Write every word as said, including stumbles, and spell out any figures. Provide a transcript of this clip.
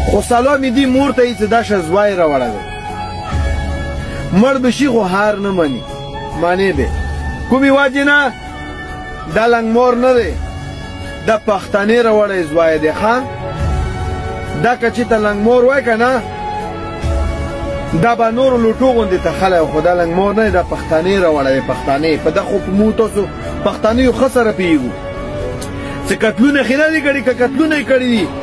خو سلام دې مور ته یې چې دا شه زوی راوړی دی مړ به شي خو هار نه مني معنی به کومې وجې نه دا لنګمور نه دی دا پښتنې راوړی زوی دی ښه دا که چې ته لنګمور وای که نه دا به نورو لوټو غوندې ته خلی خو دا لنګمور نه دی دا پښتنې راوړی دی پښتنې په ده خو په مو تاسو پښتنیو ښه سره پوهېږو چې قتلونه خې نه دي کړي که قتلونه یې کړي دي